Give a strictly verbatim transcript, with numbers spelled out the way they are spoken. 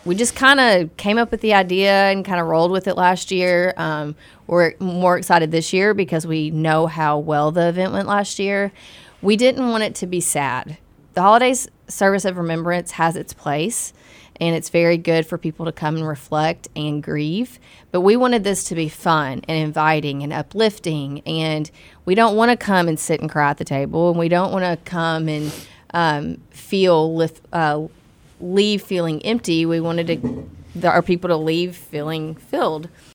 we just kind of came up with the idea and kind of rolled with it last year. Um, we're more excited this year because we know how well the event went last year. We didn't want it to be sad. The Holidays Service of Remembrance has its place, and it's very good for people to come and reflect and grieve. But we wanted this to be fun and inviting and uplifting, and we don't want to come and sit and cry at the table, and we don't want to come and um, feel lift, uh, leave feeling empty. We wanted to, the, our people to leave feeling filled.